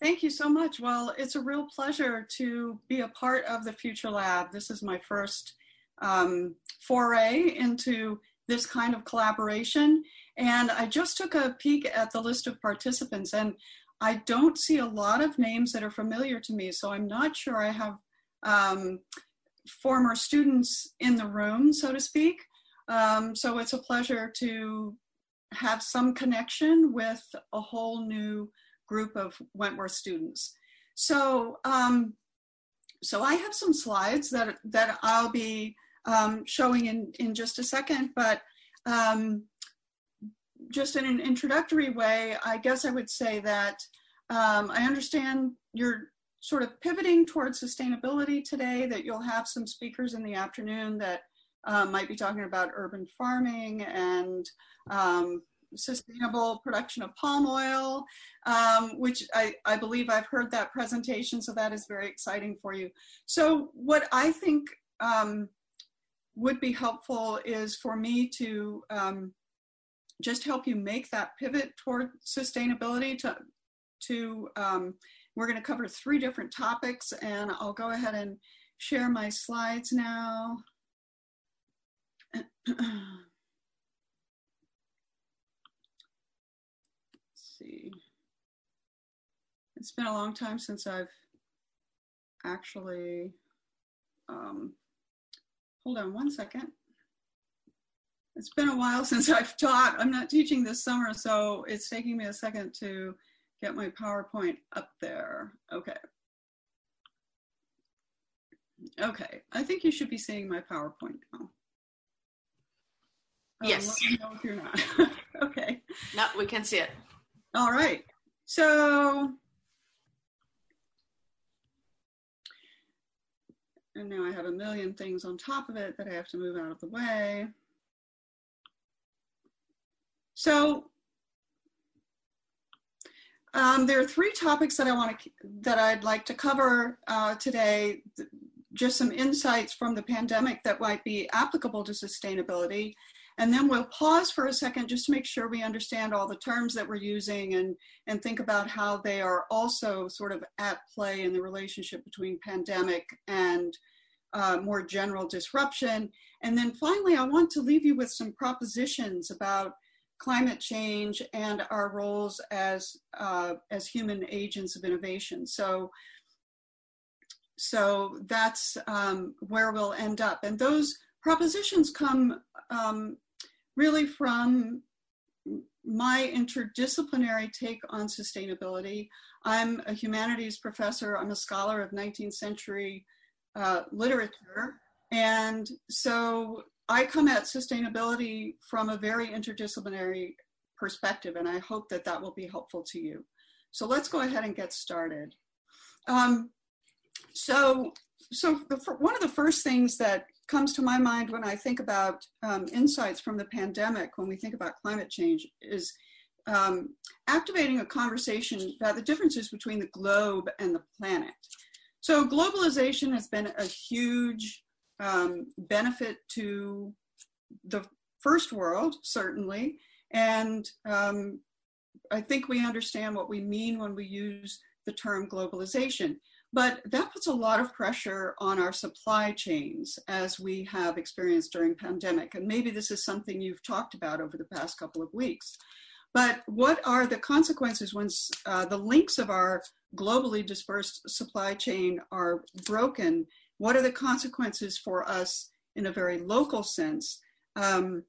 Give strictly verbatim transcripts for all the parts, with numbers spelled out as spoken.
Thank you so much. Well, it's a real pleasure to be a part of the Future Lab. This is my first um, foray into this kind of collaboration. And I just took a peek at the list of participants, and I don't see a lot of names that are familiar to me. So I'm not sure I have um, former students in the room, so to speak. Um, so it's a pleasure to have some connection with a whole new group of Wentworth students. So, um, so I have some slides that, that I'll be um, showing in, in just a second, but um, just in an introductory way, I guess I would say that um, I understand you're sort of pivoting towards sustainability today, that you'll have some speakers in the afternoon that uh, might be talking about urban farming and um, sustainable production of palm oil, um, which I, I believe I've heard that presentation, so that is very exciting for you. So what I think um, would be helpful is for me to um, just help you make that pivot toward sustainability. To, to um, we're going to cover three different topics, and I'll go ahead and share my slides now. See. It's been a long time since I've actually, um, hold on one second. It's been a while since I've taught. I'm not teaching this summer, so it's taking me a second to get my PowerPoint up there. Okay. Okay, I think you should be seeing my PowerPoint now. Yes. Um, let me know if you're not. Okay. No, we can see it. All right, so, and now I have a million things on top of it that I have to move out of the way. So, um, there are three topics that I want to, that I'd like to cover uh, today, just some insights from the pandemic that might be applicable to sustainability. And then we'll pause for a second just to make sure we understand all the terms that we're using and, and think about how they are also sort of at play in the relationship between pandemic and uh, more general disruption. And then finally, I want to leave you with some propositions about climate change and our roles as, uh, as human agents of innovation. So, so that's um, where we'll end up. And those propositions come um, really from my interdisciplinary take on sustainability. I'm a humanities professor. I'm a scholar of nineteenth century uh, literature. And so I come at sustainability from a very interdisciplinary perspective, and I hope that that will be helpful to you. So let's go ahead and get started. Um, so so the, one of the first things that comes to my mind when I think about um, insights from the pandemic, when we think about climate change, is um, activating a conversation about the differences between the globe and the planet. So globalization has been a huge um, benefit to the first world, certainly, and um, I think we understand what we mean when we use the term globalization. But that puts a lot of pressure on our supply chains, as we have experienced during pandemic. And maybe this is something you've talked about over the past couple of weeks. But what are the consequences when uh, the links of our globally dispersed supply chain are broken? What are the consequences for us in a very local sense? Um,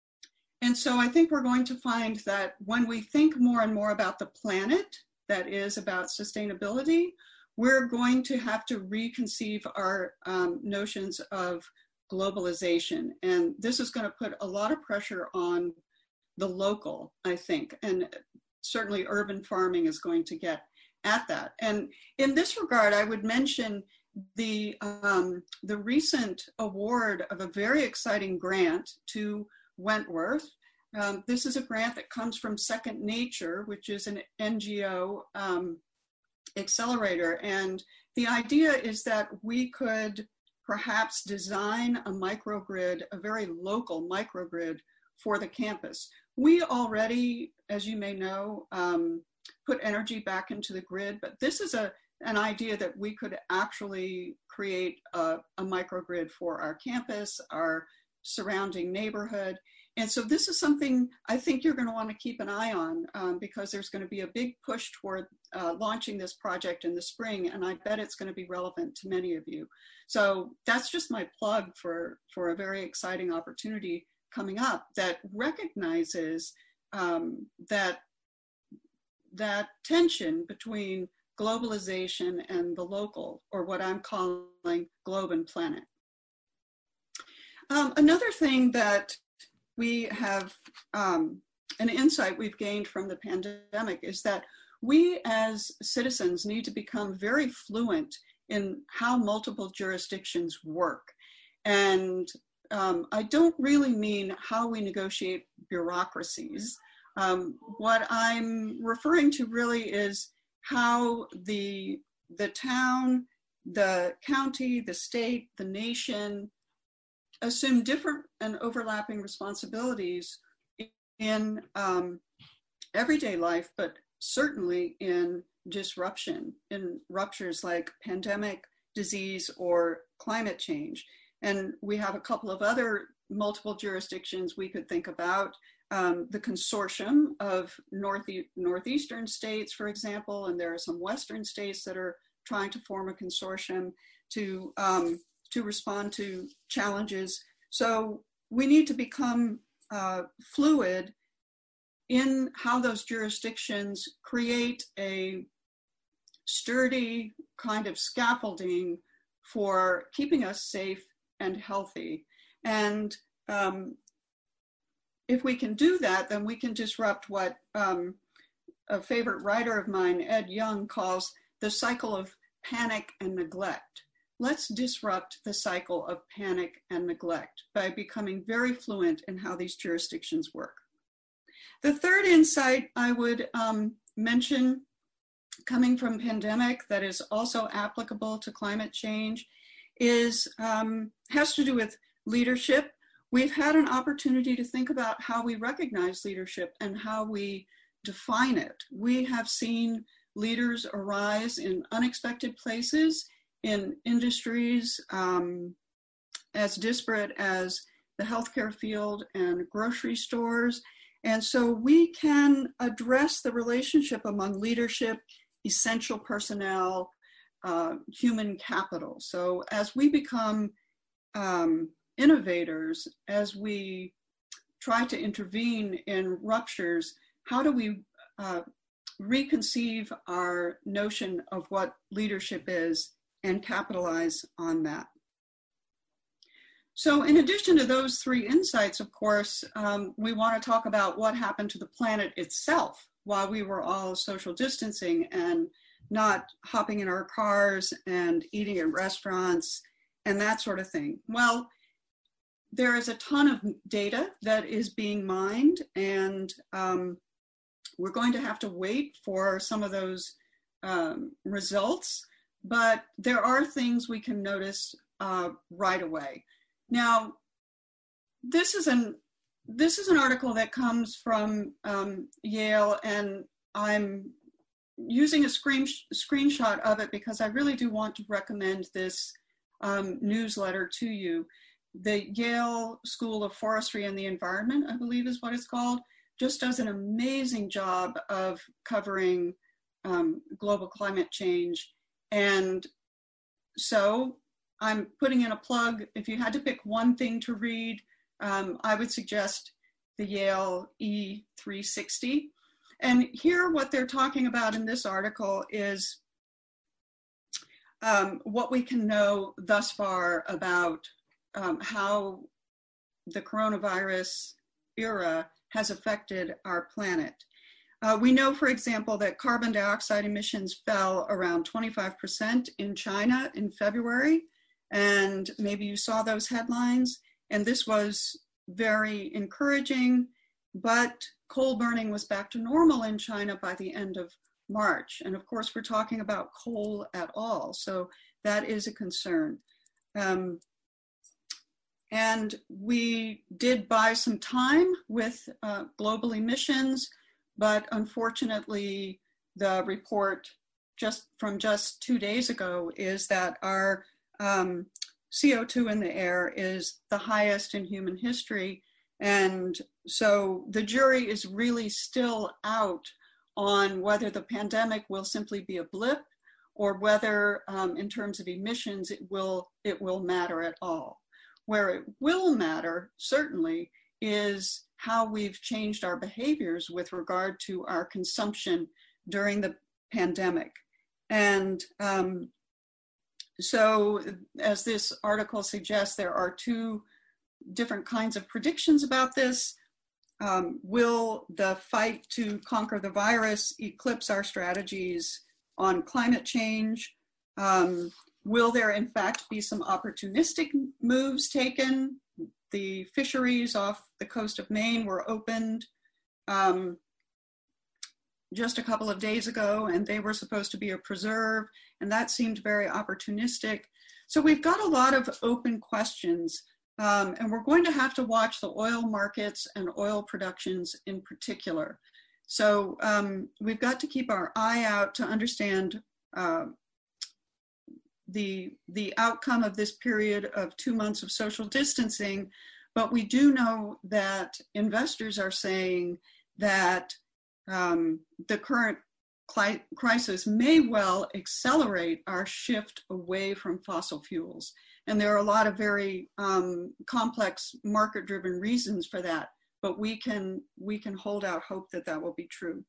and so I think we're going to find that when we think more and more about the planet, that is about sustainability, we're going to have to reconceive our um, notions of globalization. And this is going to put a lot of pressure on the local, I think. And certainly urban farming is going to get at that. And in this regard, I would mention the, um, the recent award of a very exciting grant to Wentworth. Um, this is a grant that comes from Second Nature, which is an N G O um, accelerator. And the idea is that we could perhaps design a microgrid, a very local microgrid for the campus. We already, as you may know, um, put energy back into the grid, but this is a an idea that we could actually create a, a microgrid for our campus, our surrounding neighborhood. And so this is something I think you're going to want to keep an eye on um, because there's going to be a big push toward uh, launching this project in the spring, and I bet it's going to be relevant to many of you. So that's just my plug for, for a very exciting opportunity coming up that recognizes um, that, that tension between globalization and the local, or what I'm calling globe and planet. Um, another thing that we have, um, an insight we've gained from the pandemic is that we as citizens need to become very fluent in how multiple jurisdictions work. And um, I don't really mean how we negotiate bureaucracies. Um, what I'm referring to really is how the, the town, the county, the state, the nation assume different and overlapping responsibilities in um, everyday life, but certainly in disruption, in ruptures like pandemic, disease, or climate change. And we have a couple of other multiple jurisdictions we could think about. Um, the consortium of North Northeastern states, for example, and there are some Western states that are trying to form a consortium to, um, to respond to challenges. So we need to become uh, fluid in how those jurisdictions create a sturdy kind of scaffolding for keeping us safe and healthy. And um, if we can do that, then we can disrupt what um, a favorite writer of mine, Ed Young, calls the cycle of panic and neglect. Let's disrupt the cycle of panic and neglect by becoming very fluent in how these jurisdictions work. The third insight I would um, mention, coming from pandemic that is also applicable to climate change, is um, has to do with leadership. We've had an opportunity to think about how we recognize leadership and how we define it. We have seen leaders arise in unexpected places, in industries um, as disparate as the healthcare field and grocery stores. And so we can address the relationship among leadership, essential personnel, uh, human capital. So as we become um, innovators, as we try to intervene in ruptures, how do we uh, reconceive our notion of what leadership is and capitalize on that? So in addition to those three insights, of course, um, we want to talk about what happened to the planet itself while we were all social distancing and not hopping in our cars and eating at restaurants and that sort of thing. Well, there is a ton of data that is being mined, and um, we're going to have to wait for some of those um, results, but there are things we can notice uh, right away. Now, this is an this is an article that comes from um, Yale, and I'm using a screen screenshot of it because I really do want to recommend this um, newsletter to you. The Yale School of Forestry and the Environment, I believe is what it's called, just does an amazing job of covering um, global climate change. And so I'm putting in a plug. If you had to pick one thing to read, um, I would suggest the Yale E three sixty. And here what they're talking about in this article is um, what we can know thus far about um, how the coronavirus era has affected our planet. Uh, we know, for example, that carbon dioxide emissions fell around twenty-five percent in China in February. And maybe you saw those headlines, and this was very encouraging, but coal burning was back to normal in China by the end of March. And of course, we're talking about coal at all, so that is a concern. Um, and we did buy some time with uh, global emissions, but unfortunately, the report just from just two days ago is that our um, C O two in the air is the highest in human history. And so the jury is really still out on whether the pandemic will simply be a blip or whether um, in terms of emissions, it will, it will matter at all. Where it will matter, certainly, is how we've changed our behaviors with regard to our consumption during the pandemic. And um, so, as this article suggests, there are two different kinds of predictions about this. Um, will the fight to conquer the virus eclipse our strategies on climate change? Um, will there, in fact, be some opportunistic moves taken? The fisheries off the coast of Maine were opened um, just a couple of days ago, and they were supposed to be a preserve, and that seemed very opportunistic. So we've got a lot of open questions, um, and we're going to have to watch the oil markets and oil productions in particular. So um, we've got to keep our eye out to understand uh, the, the outcome of this period of two months of social distancing, but we do know that investors are saying that um, the current cli- crisis may well accelerate our shift away from fossil fuels. And there are a lot of very um, complex market-driven reasons for that, but we can, we can hold out hope that that will be true.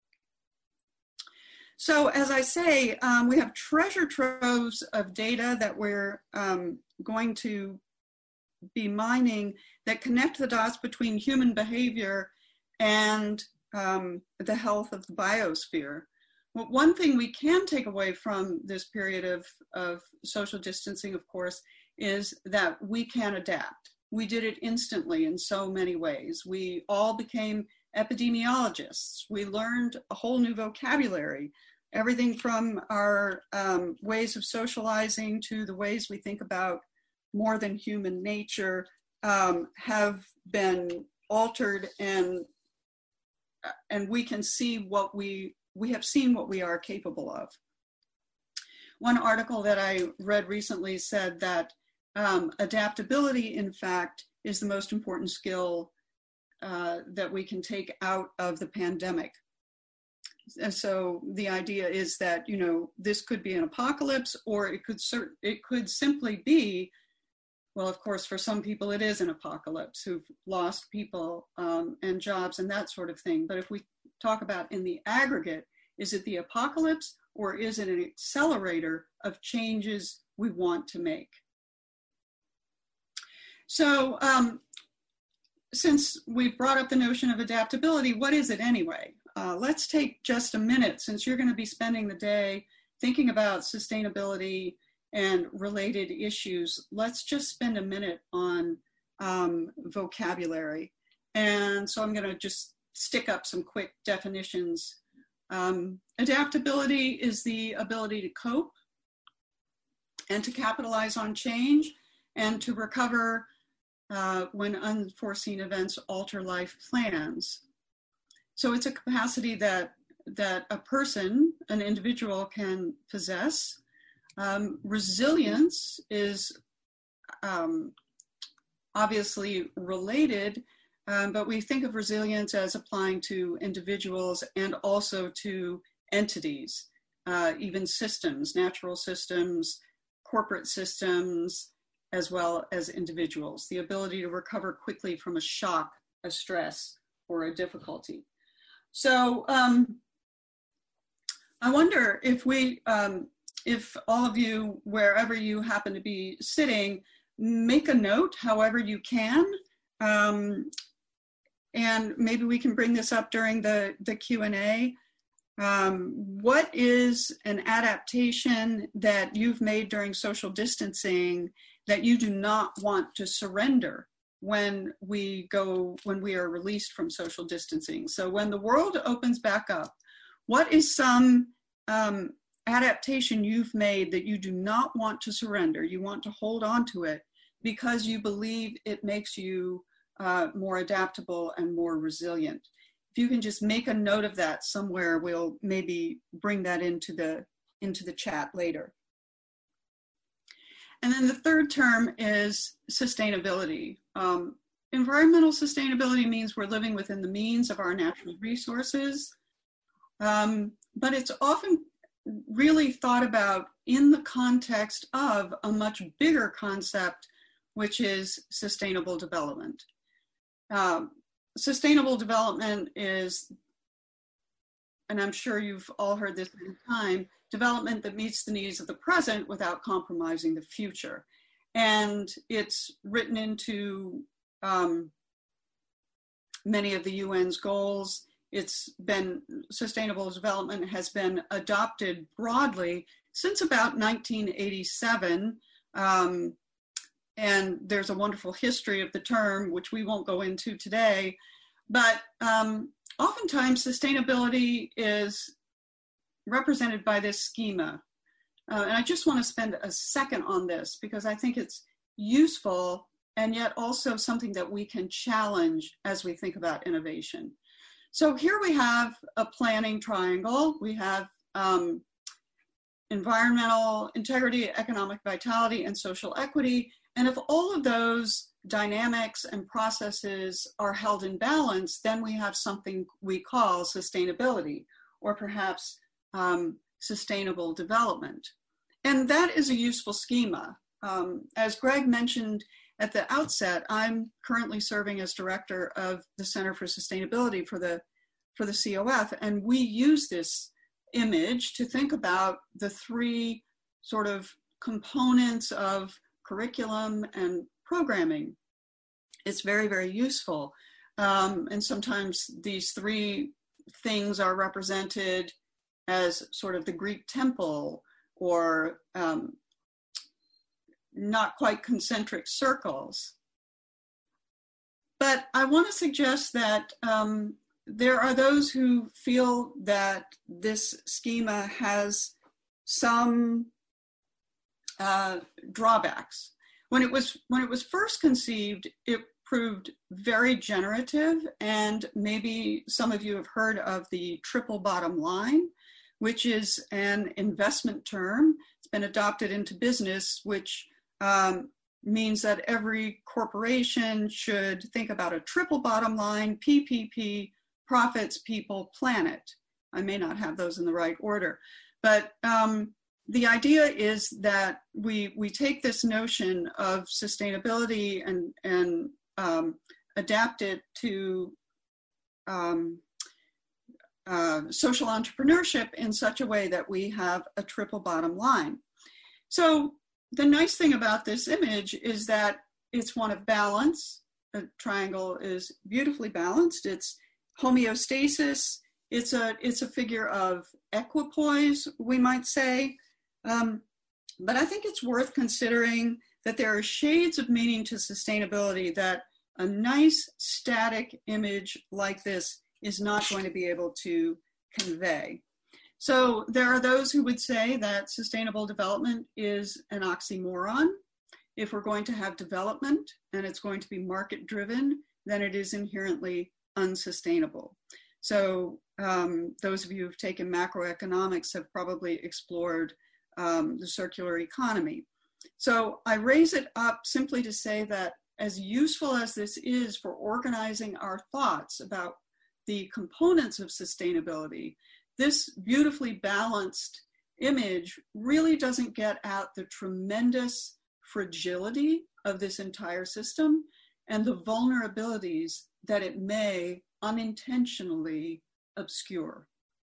So as I say, um, we have treasure troves of data that we're um, going to be mining that connect the dots between human behavior and um, the health of the biosphere. Well, one thing we can take away from this period of, of social distancing, of course, is that we can adapt. We did it instantly in so many ways. We all became epidemiologists. We learned a whole new vocabulary, everything from our um, ways of socializing to the ways we think about more than human nature um, have been altered, and and we can see what we, we have seen what we are capable of. One article that I read recently said that um, adaptability, in fact, is the most important skill uh, that we can take out of the pandemic. And so the idea is that, you know, this could be an apocalypse, or it could cert- it could simply be, well, of course, for some people it is an apocalypse who've lost people um, and jobs and that sort of thing. But if we talk about in the aggregate, is it the apocalypse or is it an accelerator of changes we want to make? So um, since we've brought up the notion of adaptability, what is it anyway? Uh, let's take just a minute, since you're going to be spending the day thinking about sustainability and related issues. Let's just spend a minute on um, vocabulary. And so I'm going to just stick up some quick definitions. Um, adaptability is the ability to cope and to capitalize on change and to recover uh, when unforeseen events alter life plans. So it's a capacity that, that a person, an individual, can possess. Um, resilience is um, obviously related, um, but we think of resilience as applying to individuals and also to entities, uh, even systems, natural systems, corporate systems, as well as individuals. The ability to recover quickly from a shock, a stress, or a difficulty. So um, I wonder if we, um, if all of you, wherever you happen to be sitting, make a note however you can. Um, and maybe we can bring this up during the, the Q and A. Um, what is an adaptation that you've made during social distancing that you do not want to surrender when we go, when we are released from social distancing? So when the world opens back up, what is some um, adaptation you've made that you do not want to surrender? You want to hold on to it because you believe it makes you uh, more adaptable and more resilient. If if you can just make a note of that somewhere, we'll maybe bring that into the, into the chat later. And then the third term is sustainability. Um, environmental sustainability means we're living within the means of our natural resources, um, but it's often really thought about in the context of a much bigger concept, which is sustainable development. Um, sustainable development is, and I'm sure you've all heard this many times, development that meets the needs of the present without compromising the future. And it's written into um, many of the U N's goals. It's been, sustainable development has been adopted broadly since about nineteen eighty-seven. Um, and there's a wonderful history of the term, which we won't go into today. But um, oftentimes sustainability is represented by this schema. Uh, and I just want to spend a second on this because I think it's useful and yet also something that we can challenge as we think about innovation. So here we have a planning triangle. We have um, environmental integrity, economic vitality, and social equity. And if all of those dynamics and processes are held in balance, then we have something we call sustainability, or perhaps um, sustainable development. And that is a useful schema. Um, as Greg mentioned at the outset, I'm currently serving as director of the Center for Sustainability for the, for the C O F, and we use this image to think about the three sort of components of curriculum and programming. It's very, very useful. Um, and sometimes these three things are represented as sort of the Greek temple, or um, not quite concentric circles. But I want to suggest that um, there are those who feel that this schema has some uh, drawbacks. When it was, when it was first conceived, it proved very generative, and maybe some of you have heard of the triple bottom line, which is an investment term. It's been adopted into business, which um, means that every corporation should think about a triple bottom line: P P P, profits, people, planet. I may not have those in the right order, but um, the idea is that we, we take this notion of sustainability and, and um, adapt it to um, uh, social entrepreneurship in such a way that we have a triple bottom line. So the nice thing about this image is that it's one of balance. The triangle is beautifully balanced. It's homeostasis. It's a, it's a figure of equipoise, we might say. Um, but I think it's worth considering that there are shades of meaning to sustainability that a nice static image like this is not going to be able to convey. So there are those who would say that sustainable development is an oxymoron. If we're going to have development and it's going to be market driven, then it is inherently unsustainable. So um, those of you who've taken macroeconomics have probably explored um, the circular economy. So I raise it up simply to say that as useful as this is for organizing our thoughts about the components of sustainability, this beautifully balanced image really doesn't get at the tremendous fragility of this entire system and the vulnerabilities that it may unintentionally obscure.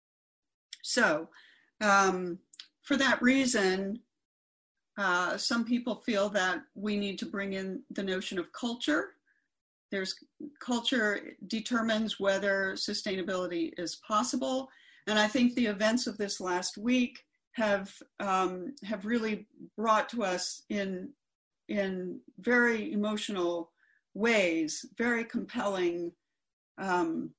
So um, for that reason, uh, some people feel that we need to bring in the notion of culture. There's culture determines whether sustainability is possible. And I think the events of this last week have um, have really brought to us in, in very emotional ways, very compelling, um,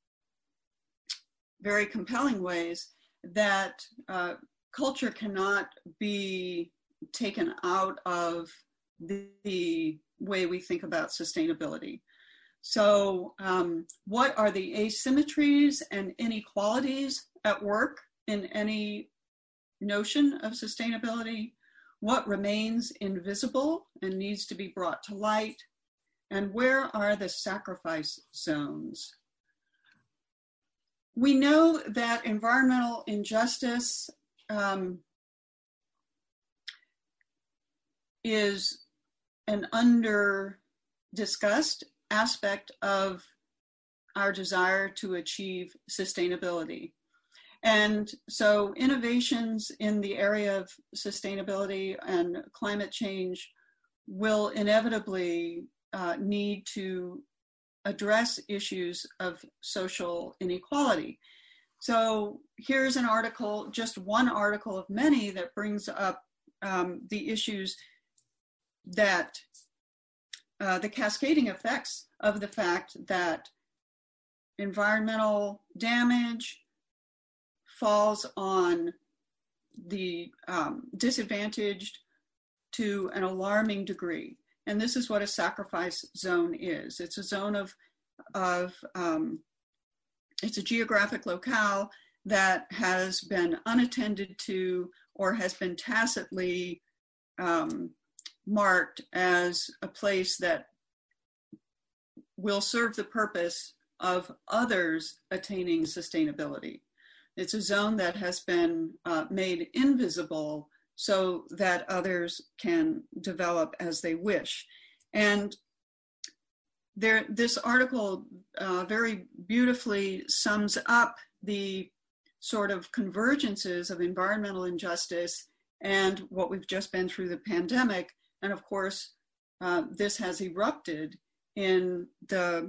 very compelling ways that uh, culture cannot be taken out of the, the way we think about sustainability. So um, what are the asymmetries and inequalities at work in any notion of sustainability? What remains invisible and needs to be brought to light? And where are the sacrifice zones? We know that environmental injustice um, is an under-discussed aspect of our desire to achieve sustainability. And so innovations in the area of sustainability and climate change will inevitably uh, need to address issues of social inequality. So here's an article, just one article of many, that brings up um, the issues that uh, the cascading effects of the fact that environmental damage falls on the um, disadvantaged to an alarming degree. And this is what a sacrifice zone is. It's a zone of, of um, it's a geographic locale that has been unattended to or has been tacitly um, marked as a place that will serve the purpose of others attaining sustainability. It's a zone that has been uh, made invisible so that others can develop as they wish. And there, this article uh, very beautifully sums up the sort of convergences of environmental injustice and what we've just been through the pandemic. And of course, uh, this has erupted in the,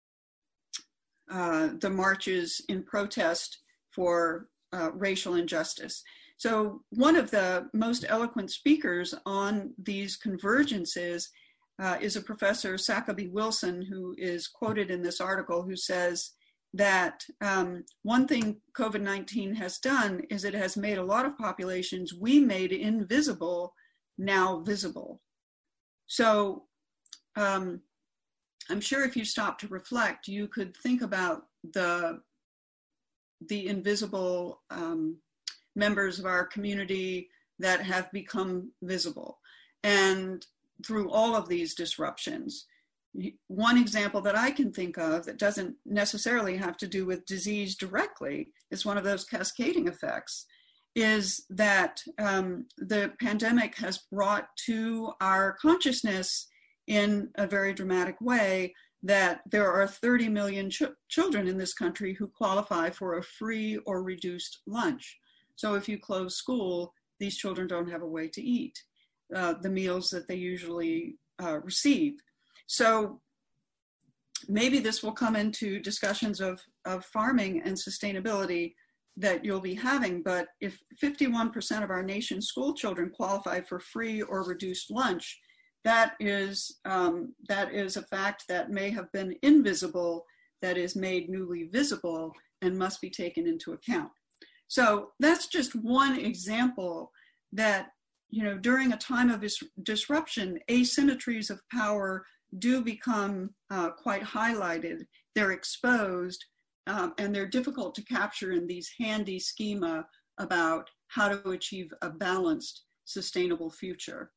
uh, the marches in protest for uh, racial injustice. So one of the most eloquent speakers on these convergences uh, is a professor, Sackaby Wilson, who is quoted in this article, who says that um, one thing COVID nineteen has done is it has made a lot of populations we made invisible now visible. So um, I'm sure if you stop to reflect, you could think about the, the invisible um, members of our community that have become visible. And through all of these disruptions, one example that I can think of that doesn't necessarily have to do with disease directly, is one of those cascading effects, is that um, the pandemic has brought to our consciousness in a very dramatic way that there are thirty million ch- children in this country who qualify for a free or reduced lunch. So if you close school, these children don't have a way to eat uh, the meals that they usually uh, receive. So maybe this will come into discussions of, of farming and sustainability that you'll be having, but if fifty-one percent of our nation's school children qualify for free or reduced lunch, that is, um, that is a fact that may have been invisible, that is made newly visible and must be taken into account. So that's just one example that, you know, during a time of dis- disruption, asymmetries of power do become uh, quite highlighted. They're exposed um, and they're difficult to capture in these handy schema about how to achieve a balanced, sustainable future.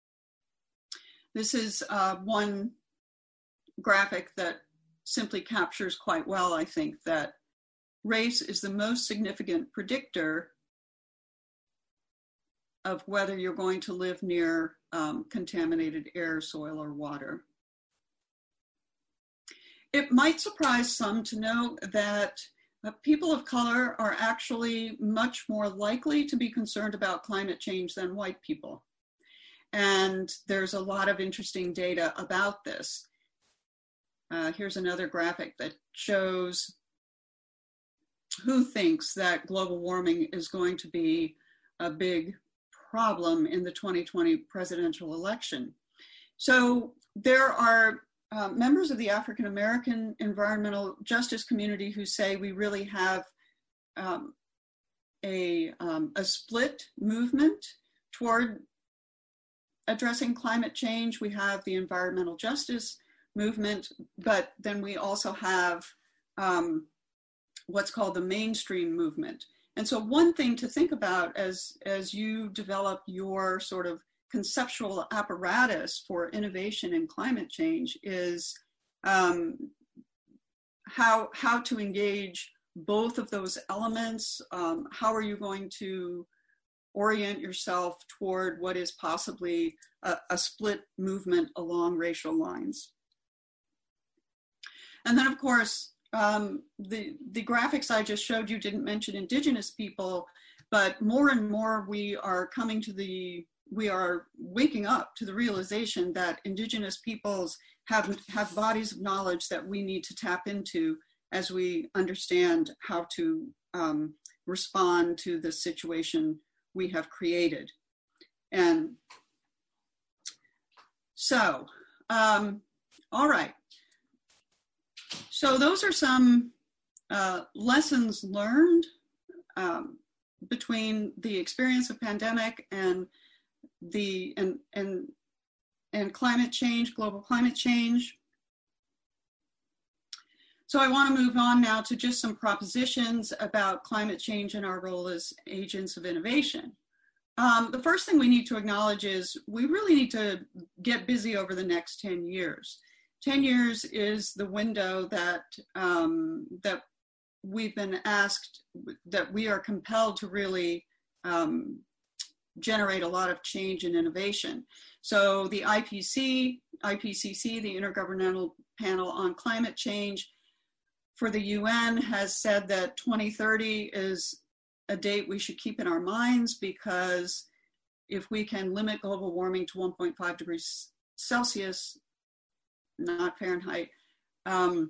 This is uh, one graphic that simply captures quite well, I think, that race is the most significant predictor of whether you're going to live near um, contaminated air, soil, or water. It might surprise some to know that uh, people of color are actually much more likely to be concerned about climate change than white people. And there's a lot of interesting data about this. Uh, here's another graphic that shows who thinks that global warming is going to be a big problem in the twenty twenty presidential election. So there are uh, members of the African American environmental justice community who say we really have um, a, um, a split movement toward addressing climate change. We have the environmental justice movement, but then we also have um, what's called the mainstream movement. And so one thing to think about as, as you develop your sort of conceptual apparatus for innovation in climate change is um, how, how to engage both of those elements. Um, how are you going to orient yourself toward what is possibly a, a split movement along racial lines? And then, of course, um, the, the graphics I just showed you didn't mention Indigenous people, but more and more we are coming to the, we are waking up to the realization that Indigenous peoples have, have bodies of knowledge that we need to tap into as we understand how to um, respond to the situation we have created. And so, um, all right. So those are some uh, lessons learned um, between the experience of pandemic and the and and and climate change, global climate change. So I want to move on now to just some propositions about climate change and our role as agents of innovation. Um, the first thing we need to acknowledge is we really need to get busy over the next ten years. ten years is the window that, um, that we've been asked, that we are compelled to really um, generate a lot of change and innovation. So the I P C, I P C C, the Intergovernmental Panel on Climate Change for the U N, has said that twenty thirty is a date we should keep in our minds, because if we can limit global warming to one point five degrees Celsius, not Fahrenheit, um,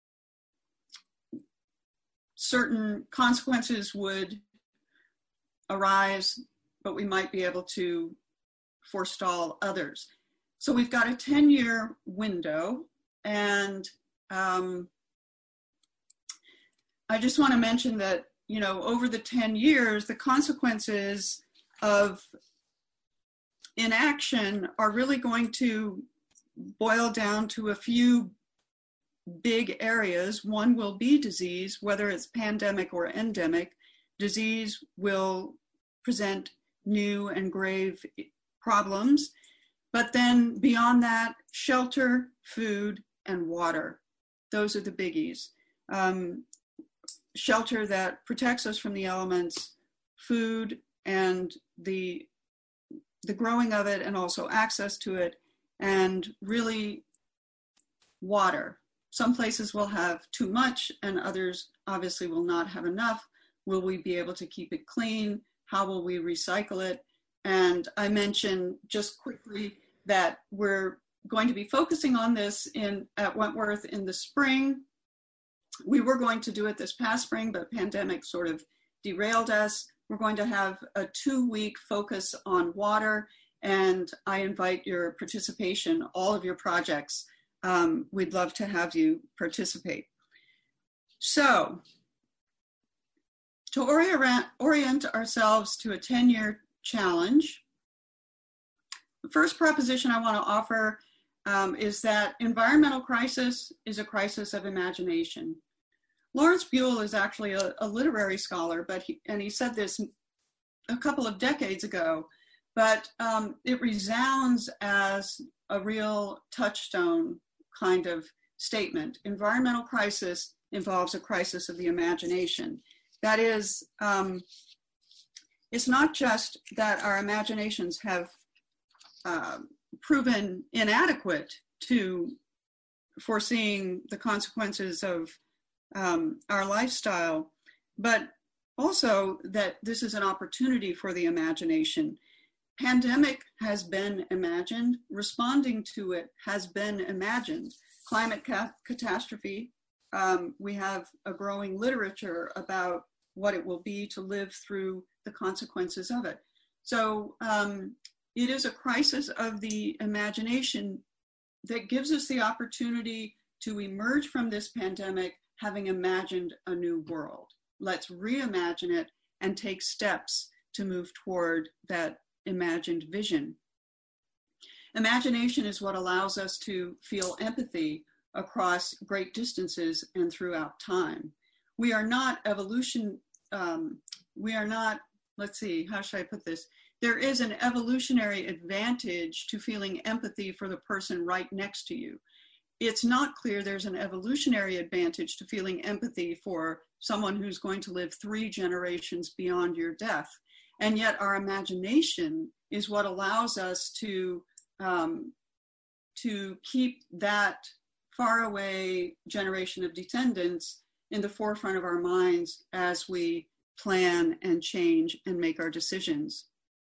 certain consequences would arise, but we might be able to forestall others. So we've got a ten year window, and um, I just want to mention that, you know, over the ten years, the consequences of inaction are really going to boil down to a few big areas. One will be disease, whether it's pandemic or endemic. Disease will present new and grave problems. But then beyond that, shelter, food, and water. Those are the biggies. Um, shelter that protects us from the elements, food and the, the growing of it and also access to it, and really water. Some places will have too much and others obviously will not have enough. Will we be able to keep it clean? How will we recycle it? And I mentioned just quickly that we're going to be focusing on this in at Wentworth in the spring. We were going to do it this past spring, but pandemic sort of derailed us. We're going to have a two-week focus on water, and I invite your participation, all of your projects. Um, we'd love to have you participate. So, to orient, orient ourselves to a ten year challenge, the first proposition I want to offer um, is that environmental crisis is a crisis of imagination. Lawrence Buell is actually a, a literary scholar, but he, and he said this a couple of decades ago, but um, it resounds as a real touchstone kind of statement. Environmental crisis involves a crisis of the imagination. That is, um, it's not just that our imaginations have uh, proven inadequate to foreseeing the consequences of um, our lifestyle, but also that this is an opportunity for the imagination. Pandemic has been imagined, responding to it has been imagined. Climate ca- catastrophe, um, we have a growing literature about what it will be to live through the consequences of it. So um, it is a crisis of the imagination that gives us the opportunity to emerge from this pandemic having imagined a new world. Let's reimagine it and take steps to move toward that imagined vision. Imagination is what allows us to feel empathy across great distances and throughout time. We are not evolution, um, we are not, let's see, how should I put this? There is an evolutionary advantage to feeling empathy for the person right next to you. It's not clear there's an evolutionary advantage to feeling empathy for someone who's going to live three generations beyond your death. And yet our imagination is what allows us to, um, to keep that faraway generation of descendants in the forefront of our minds as we plan and change and make our decisions.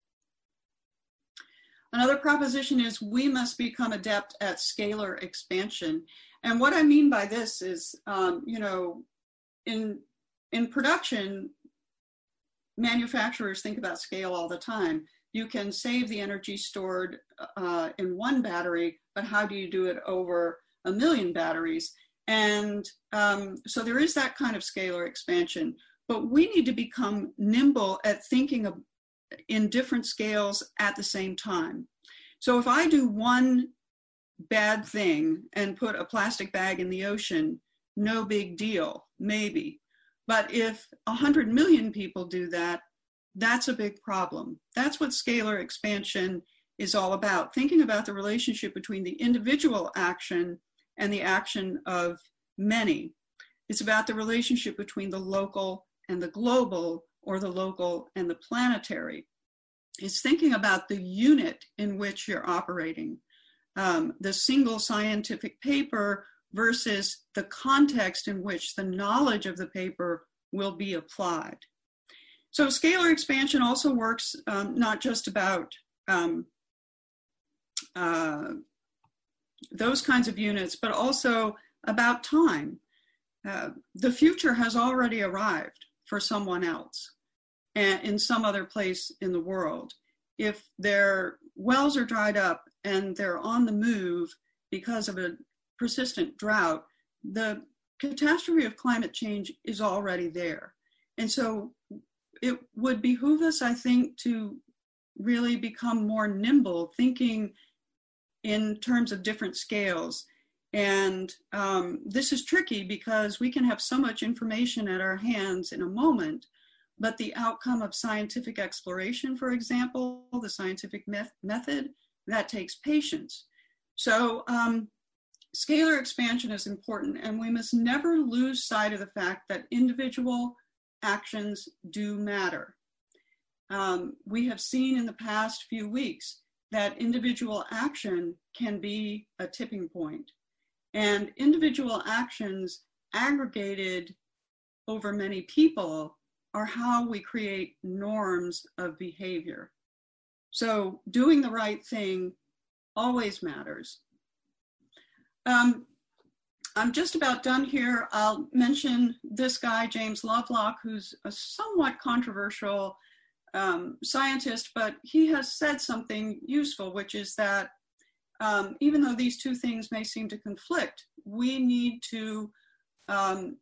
Another proposition is we must become adept at scalar expansion. And what I mean by this is, um, you know, in, in production, manufacturers think about scale all the time. You can save the energy stored uh, in one battery, but how do you do it over a million batteries? And um, so there is that kind of scalar expansion, but we need to become nimble at thinking of in different scales at the same time. So if I do one bad thing and put a plastic bag in the ocean, no big deal, maybe. But if one hundred million people do that, that's a big problem. That's what scalar expansion is all about, thinking about the relationship between the individual action and the action of many. It's about the relationship between the local and the global, or the local and the planetary. It's thinking about the unit in which you're operating, um, the single scientific paper versus the context in which the knowledge of the paper will be applied. So scalar expansion also works um, not just about um, uh, those kinds of units, but also about time. Uh, the future has already arrived for someone else and in some other place in the world. If their wells are dried up and they're on the move because of a persistent drought, the catastrophe of climate change is already there. And so it would behoove us, I think, to really become more nimble, thinking in terms of different scales. And um, this is tricky because we can have so much information at our hands in a moment, but the outcome of scientific exploration, for example, the scientific met- method, that takes patience. So um, scalar expansion is important, and we must never lose sight of the fact that individual actions do matter. Um, we have seen in the past few weeks that individual action can be a tipping point. And individual actions aggregated over many people are how we create norms of behavior. So doing the right thing always matters. Um, I'm just about done here. I'll mention this guy, James Lovelock, who's a somewhat controversial um, scientist, but he has said something useful, which is that Um, even though these two things may seem to conflict, we need to um,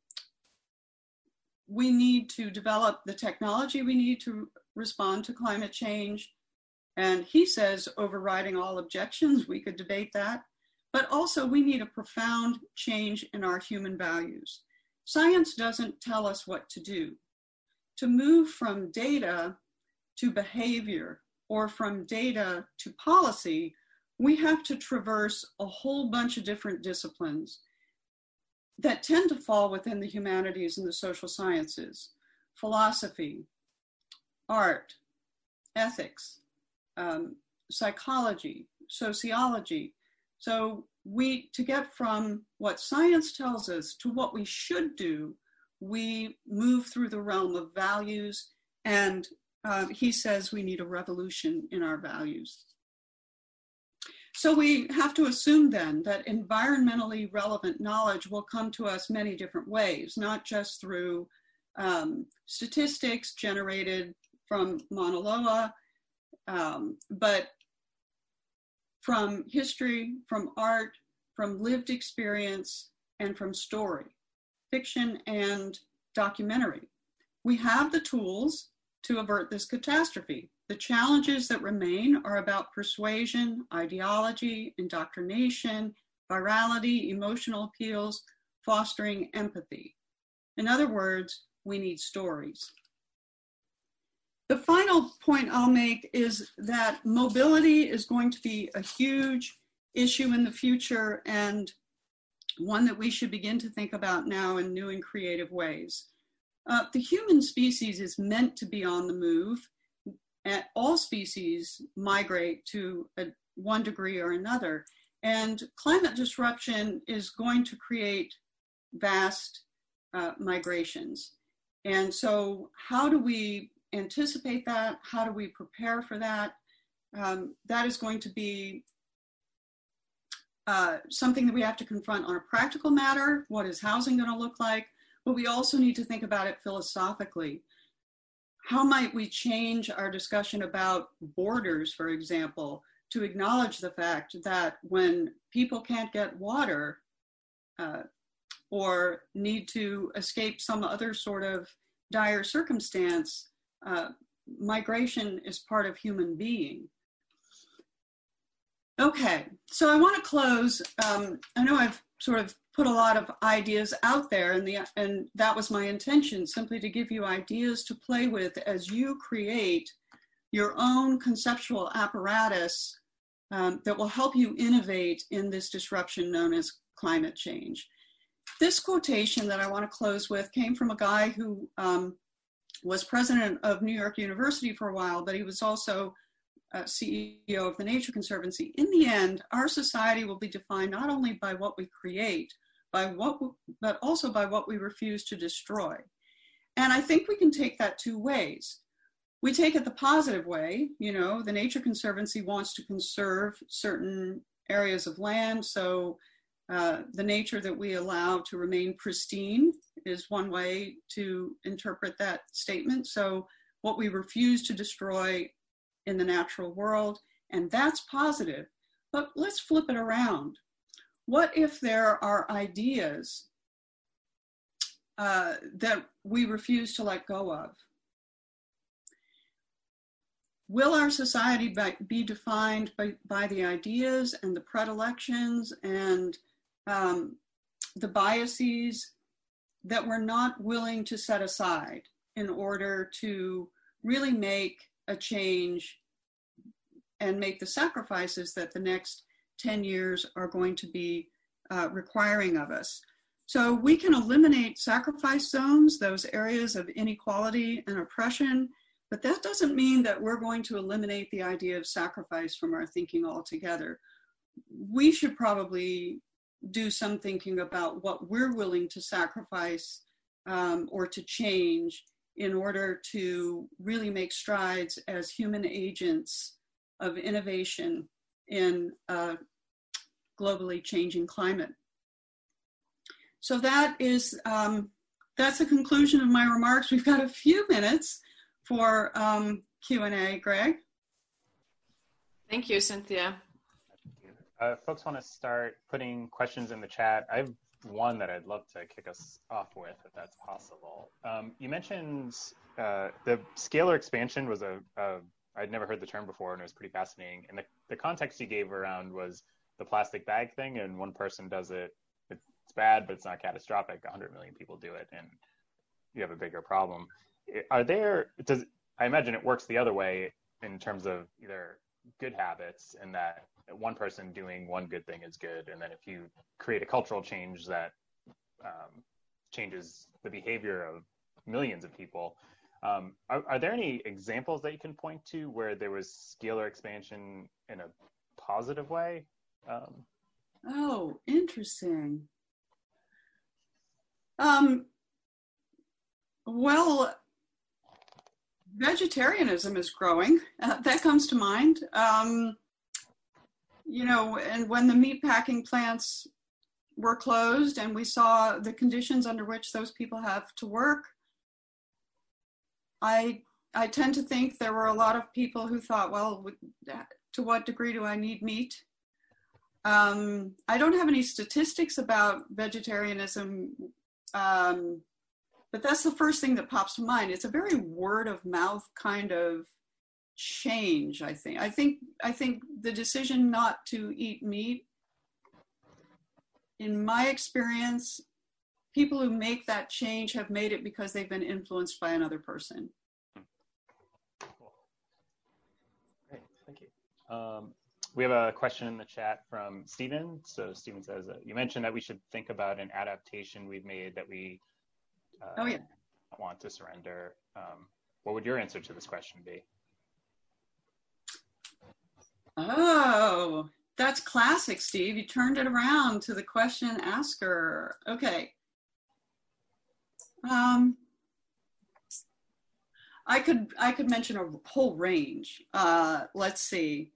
we need to develop the technology we need to respond to climate change. And he says, overriding all objections, we could debate that. But also we need a profound change in our human values. Science doesn't tell us what to do. To move from data to behavior or from data to policy, we have to traverse a whole bunch of different disciplines that tend to fall within the humanities and the social sciences: philosophy, art, ethics, um, psychology, sociology. So we, to get from what science tells us to what we should do, we move through the realm of values, and uh, he says we need a revolution in our values. So we have to assume then that environmentally relevant knowledge will come to us many different ways, not just through um, statistics generated from Mauna Loa, um, but from history, from art, from lived experience, and from story, fiction and documentary. We have the tools to avert this catastrophe. The challenges that remain are about persuasion, ideology, indoctrination, virality, emotional appeals, fostering empathy. In other words, we need stories. The final point I'll make is that mobility is going to be a huge issue in the future, and one that we should begin to think about now in new and creative ways. Uh, the human species is meant to be on the move. And all species migrate to a, one degree or another. And climate disruption is going to create vast uh, migrations. And so how do we anticipate that? How do we prepare for that? Um, that is going to be uh, something that we have to confront on a practical matter. What is housing going to look like? But we also need to think about it philosophically. How might we change our discussion about borders, for example, to acknowledge the fact that when people can't get water uh, or need to escape some other sort of dire circumstance, uh, migration is part of human being. Okay, so I want to close. Um, I know I've sort of put a lot of ideas out there, and, the, and that was my intention, simply to give you ideas to play with as you create your own conceptual apparatus um, that will help you innovate in this disruption known as climate change. This quotation that I want to close with came from a guy who um, was president of New York University for a while, but he was also Uh, C E O of the Nature Conservancy. In the end, our society will be defined not only by what we create, by what, we, but also by what we refuse to destroy. And I think we can take that two ways. We take it the positive way. You know, the Nature Conservancy wants to conserve certain areas of land, so uh, the nature that we allow to remain pristine is one way to interpret that statement. So what we refuse to destroy in the natural world, and that's positive. But let's flip it around. What if there are ideas uh, that we refuse to let go of? Will our society be defined by, by the ideas and the predilections and um, the biases that we're not willing to set aside in order to really make a change and make the sacrifices that the next ten years are going to be uh, requiring of us? So we can eliminate sacrifice zones, those areas of inequality and oppression, but that doesn't mean that we're going to eliminate the idea of sacrifice from our thinking altogether. We should probably do some thinking about what we're willing to sacrifice um, or to change in order to really make strides as human agents of innovation in a globally changing climate. So that is, um, that's the conclusion of my remarks. We've got a few minutes for um, Q and A. Greg? Thank you, Cynthia. Uh, folks want to start putting questions in the chat. I have one that I'd love to kick us off with, if that's possible. Um, you mentioned uh, the scalar expansion was a, a, I'd never heard the term before, and it was pretty fascinating. And the, the context you gave around was the plastic bag thing, and one person does it, it's bad, but it's not catastrophic. one hundred million people do it, and you have a bigger problem. Are there, does, I imagine it works the other way in terms of either good habits, and that one person doing one good thing is good, and then if you create a cultural change that um, changes the behavior of millions of people, um, are, are there any examples that you can point to where there was scalar expansion in a positive way? Um, oh, interesting. Um, well, vegetarianism is growing. Uh, that comes to mind. Um, you know, and when the meatpacking plants were closed and we saw the conditions under which those people have to work, I, I tend to think there were a lot of people who thought, well, to what degree do I need meat? Um, I don't have any statistics about vegetarianism um, but that's the first thing that pops to mind. It's a very word of mouth kind of change, I think. I think I think the decision not to eat meat, in my experience, people who make that change have made it because they've been influenced by another person. Cool. Great, thank you. Um, we have a question in the chat from Stephen. So Stephen says, uh, you mentioned that we should think about an adaptation we've made that we uh, oh, yeah. want to surrender. Um, what would your answer to this question be? Oh, that's classic, Steve. You turned it around to the question asker. Okay. Um, I could I could mention a whole range. Uh, let's see.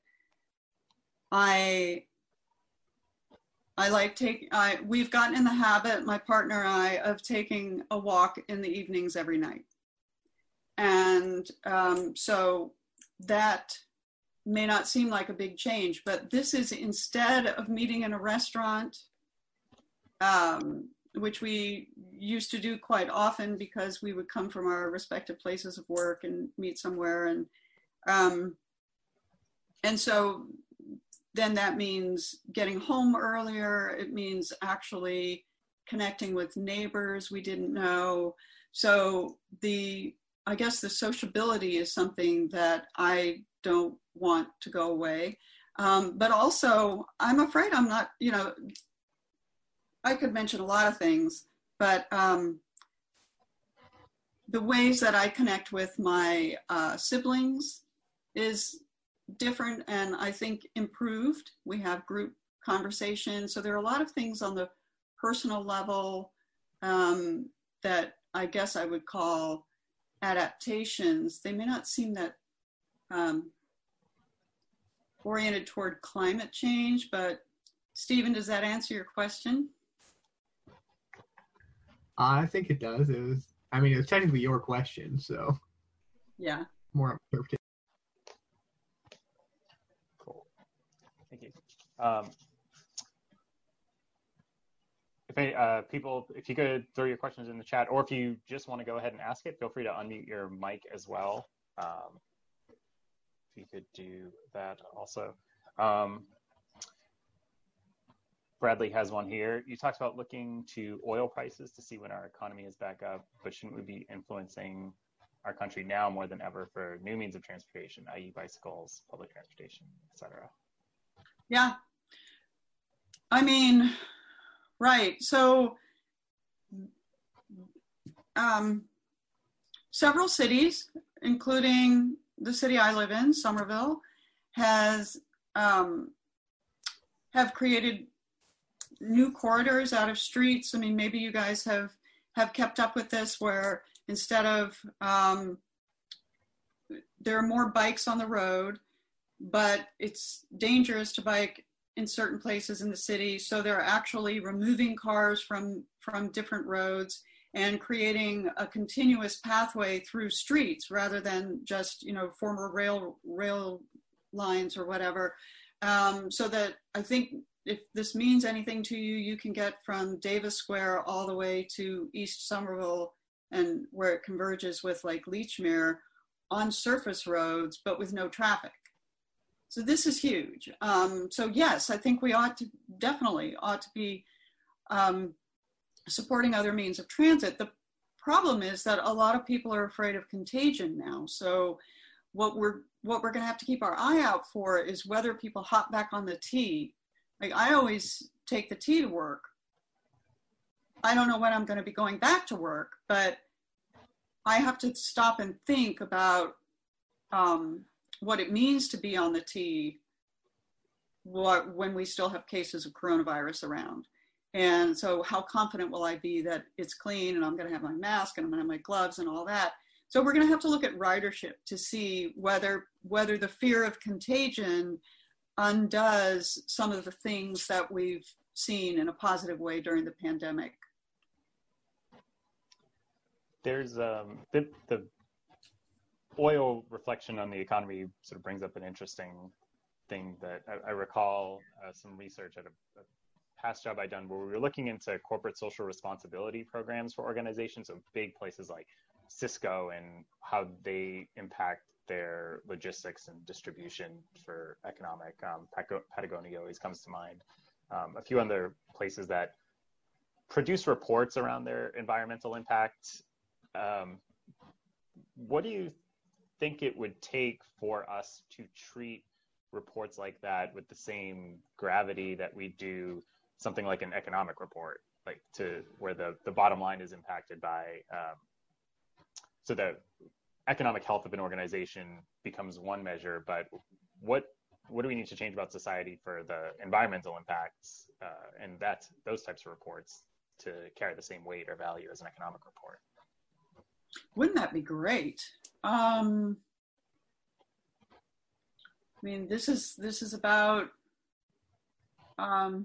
I I like take I we've gotten in the habit, my partner and I, of taking a walk in the evenings every night, and um, so that may not seem like a big change, but this is instead of meeting in a restaurant, um, which we used to do quite often because we would come from our respective places of work and meet somewhere. And, um, and so then that means getting home earlier. It means actually connecting with neighbors we didn't know. So the, I guess the sociability is something that I don't want to go away. Um, but also, I'm afraid I'm not, you know, I could mention a lot of things, but um, the ways that I connect with my uh, siblings is different and I think improved. We have group conversations. So there are a lot of things on the personal level um, that I guess I would call adaptations. They may not seem that um, oriented toward climate change, but Stephen, does that answer your question? I think it does. It was, I mean, it was technically your question, so. Yeah. More interpretation. Cool. Thank you. Um, if any, uh, people, if you could throw your questions in the chat, or if you just want to go ahead and ask it, feel free to unmute your mic as well. Um, if you could do that also. Um, Bradley has one here. You talked about looking to oil prices to see when our economy is back up, but shouldn't we be influencing our country now more than ever for new means of transportation, that is bicycles, public transportation, et cetera? Yeah. I mean, right. So um, several cities, including the city I live in, Somerville, has um, have created new corridors out of streets. I mean, maybe you guys have have kept up with this, where instead of um, there are more bikes on the road, but it's dangerous to bike in certain places in the city. So they're actually removing cars from from different roads and creating a continuous pathway through streets rather than just, you know, former rail rail lines or whatever. Um, so that I think if this means anything to you, you can get from Davis Square all the way to East Somerville and where it converges with like Lechmere on surface roads, but with no traffic. So this is huge. Um, so yes, I think we ought to definitely ought to be um, supporting other means of transit. The problem is that a lot of people are afraid of contagion now. So what we're what we're going to have to keep our eye out for is whether people hop back on the T. Like I always take the T to work. I don't know when I'm going to be going back to work, but I have to stop and think about um, what it means to be on the T what, when we still have cases of coronavirus around. And so how confident will I be that it's clean and I'm going to have my mask and I'm going to have my gloves and all that. So we're going to have to look at ridership to see whether whether the fear of contagion undoes some of the things that we've seen in a positive way during the pandemic. There's um, the, the oil reflection on the economy sort of brings up an interesting thing that I, I recall uh, some research at a, a past job I'd done where we were looking into corporate social responsibility programs for organizations, so big places like Cisco and how they impact their logistics and distribution for economic. Um, Patagonia always comes to mind. Um, a few other places that produce reports around their environmental impact. Um, what do you think it would take for us to treat reports like that with the same gravity that we do something like an economic report, like to where the, the bottom line is impacted by, um, so the economic health of an organization becomes one measure, but what what do we need to change about society for the environmental impacts uh, and that those types of reports to carry the same weight or value as an economic report? Wouldn't that be great? Um, I mean, this is this is about um,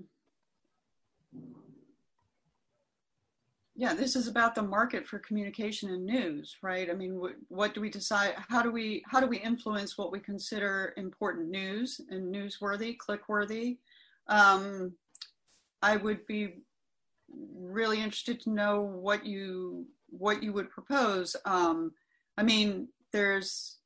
yeah, this is about the market for communication and news, right? I mean, what, what do we decide? How do we how do we influence what we consider important news and newsworthy, click-worthy? Um, I would be really interested to know what you what you would propose. Um, I mean, there's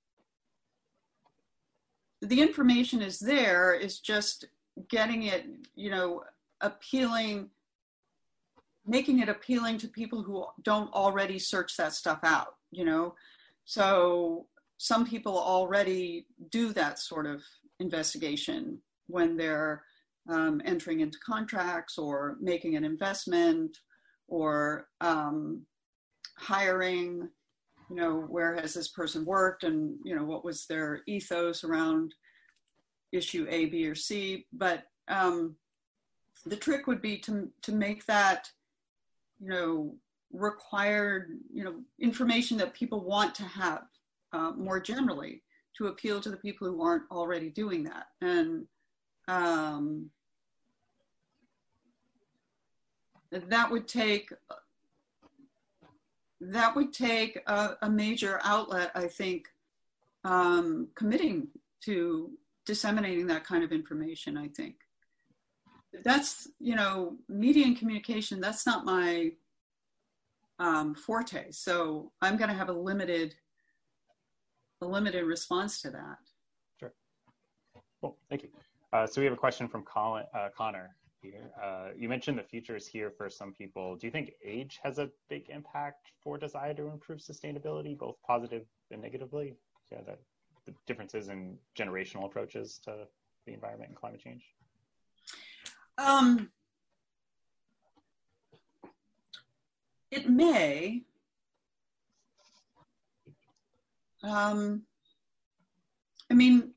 the information is there. It's just getting it, you know, appealing, making it appealing to people who don't already search that stuff out, you know? So some people already do that sort of investigation when they're um, entering into contracts or making an investment or um, hiring, you know, where has this person worked and, you know, what was their ethos around issue A, B, or C. But um, the trick would be to to make that, you know, required, you know, information that people want to have uh, more generally to appeal to the people who aren't already doing that. And um, that would take, that would take a, a major outlet, I think, um, committing to disseminating that kind of information, I think. That's, you know, media and communication, that's not my um, forte. So I'm going to have a limited, a limited response to that. Sure. Cool, thank you. Uh, so we have a question from Colin, uh, Connor here. Uh, you mentioned the future is here for some people. Do you think age has a big impact for desire to improve sustainability, both positive and negatively? Yeah, the, the differences in generational approaches to the environment and climate change? Um, it may. Um, I mean,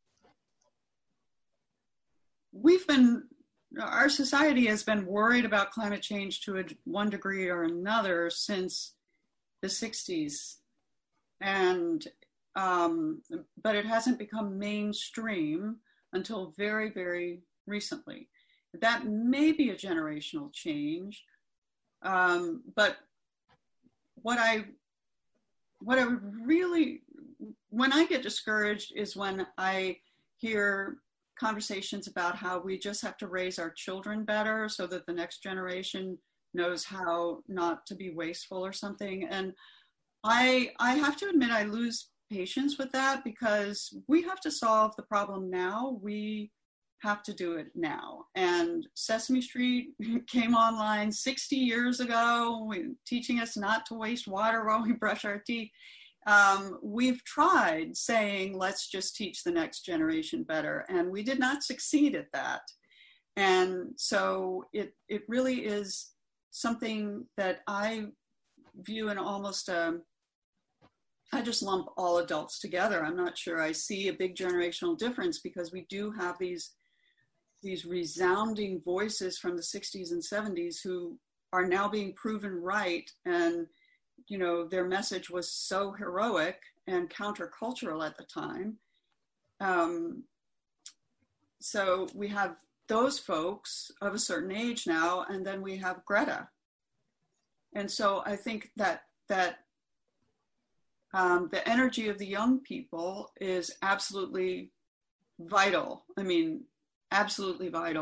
we've been, our society has been worried about climate change to a, one degree or another since the sixties. And, um, but it hasn't become mainstream until very, very recently. That may be a generational change, um, but what I, what I really, when I get discouraged is when I hear conversations about how we just have to raise our children better so that the next generation knows how not to be wasteful or something. And I, I have to admit I lose patience with that because we have to solve the problem now. We have to do it now. And Sesame Street came online sixty years ago, teaching us not to waste water while we brush our teeth. Um, we've tried saying, let's just teach the next generation better. And we did not succeed at that. And so it, it really is something that I view in almost a, I just lump all adults together. I'm not sure I see a big generational difference because we do have these these resounding voices from the sixties and seventies who are now being proven right. And, you know, their message was so heroic and countercultural at the time. Um, so we have those folks of a certain age now, and then we have Greta. And so I think that, that um, the energy of the young people is absolutely vital. I mean, absolutely vital,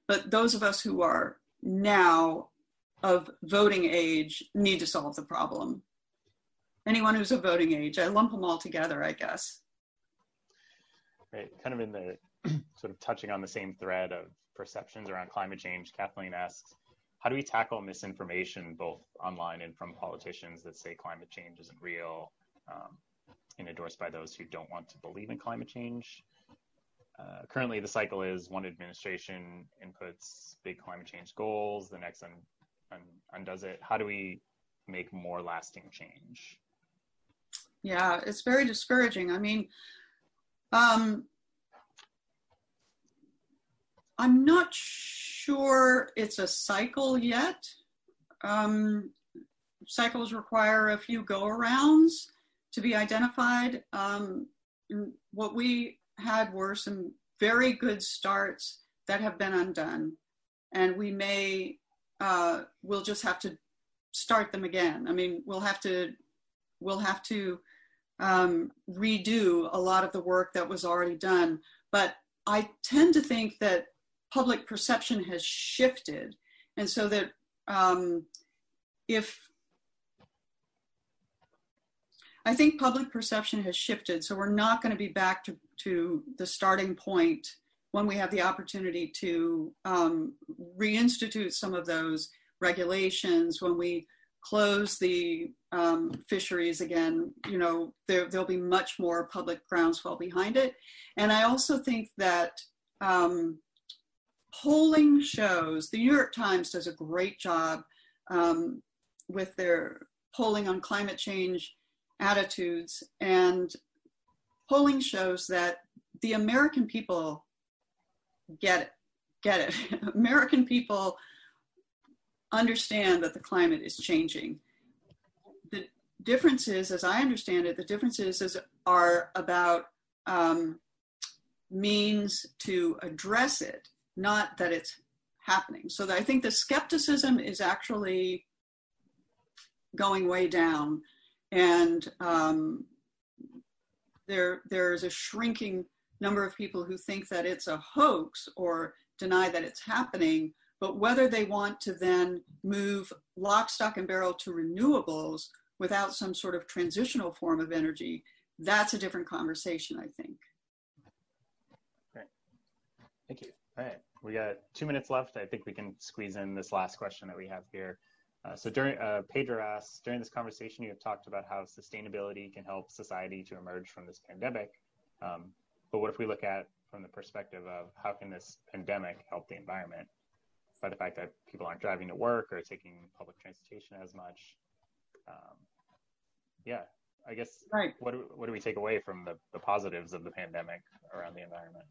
but those of us who are now of voting age need to solve the problem. Anyone who's of voting age, I lump them all together, I guess. Right, kind of in the sort of touching on the same thread of perceptions around climate change, Kathleen asks, how do we tackle misinformation both online and from politicians that say climate change isn't real, um, and endorsed by those who don't want to believe in climate change? Uh, currently, the cycle is one administration inputs big climate change goals, the next un un undoes it. How do we make more lasting change? Yeah, it's very discouraging. I mean, um, I'm not sure it's a cycle yet. Um, cycles require a few go-arounds to be identified. Um, what we had were some very good starts that have been undone, and we may, uh, we'll just have to start them again. I mean, we'll have to, we'll have to um, redo a lot of the work that was already done. But I tend to think that public perception has shifted, and so that um, if I think public perception has shifted, so we're not going to be back to, to the starting point when we have the opportunity to um, reinstitute some of those regulations, when we close the um, fisheries again. You know, there, there'll be much more public groundswell behind it. And I also think that um, polling shows, the New York Times does a great job um, with their polling on climate change attitudes, and polling shows that the American people get it, get it. American people understand that the climate is changing. The differences, as I understand it, the differences is, are about um, means to address it, not that it's happening. So that I think the skepticism is actually going way down. And um, there, there's a shrinking number of people who think that it's a hoax or deny that it's happening, but whether they want to then move lock, stock, and barrel to renewables without some sort of transitional form of energy, that's a different conversation, I think. Great. Thank you. All right, we got two minutes left. I think we can squeeze in this last question that we have here. Uh, so during, uh, Pedro asks, during this conversation, you have talked about how sustainability can help society to emerge from this pandemic. Um, but what if we look at from the perspective of how can this pandemic help the environment? By the fact that people aren't driving to work or taking public transportation as much. Um, yeah, I guess, right. what, do, what do we take away from the, the positives of the pandemic around the environment?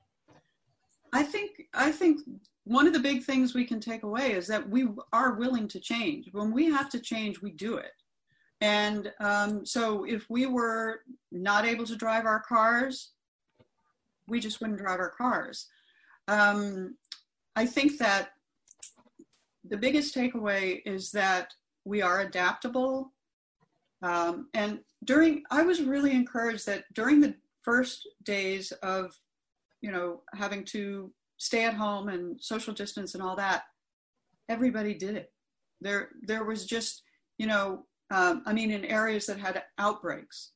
I think, I think one of the big things we can take away is that we are willing to change. When we have to change, we do it. And um, so if we were not able to drive our cars, we just wouldn't drive our cars. Um, I think that the biggest takeaway is that we are adaptable. Um, and during, I was really encouraged that during the first days of, you know, having to stay at home and social distance and all that, everybody did it. There, there was just, you know, um, I mean, in areas that had outbreaks.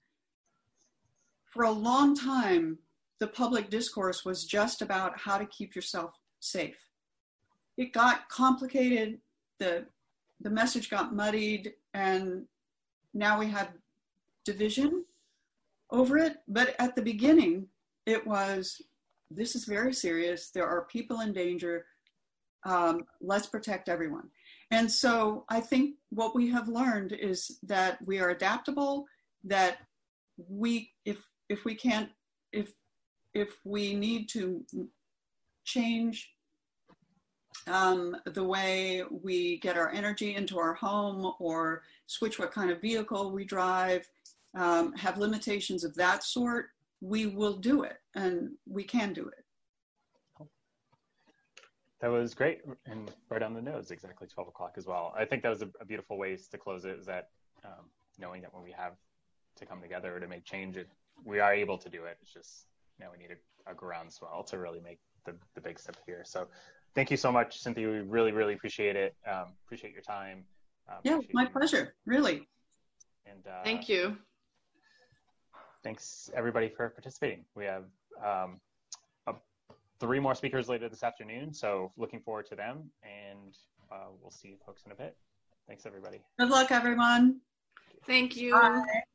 For a long time, the public discourse was just about how to keep yourself safe. It got complicated, the, the message got muddied, and now we have division over it. But at the beginning, it was, this is very serious. There are people in danger. Um, let's protect everyone. And so I think what we have learned is that we are adaptable, that we, if, if we can't, if, if we need to change um, the way we get our energy into our home or switch what kind of vehicle we drive, um, have limitations of that sort, we will do it, and we can do it. That was great, and right on the nose, exactly twelve o'clock as well. I think that was a, a beautiful way to close it, is that um, knowing that when we have to come together to make change, it, we are able to do it. It's just, you know, we need a, a groundswell to really make the, the big step here. So thank you so much, Cynthia. We really, really appreciate it. Um, appreciate your time. Um, Yeah, my you. pleasure, really. And uh, thank you. Thanks everybody for participating. We have um, a, three more speakers later this afternoon, so looking forward to them, and uh, we'll see you folks in a bit. Thanks everybody. Good luck, everyone. Thank you. Bye.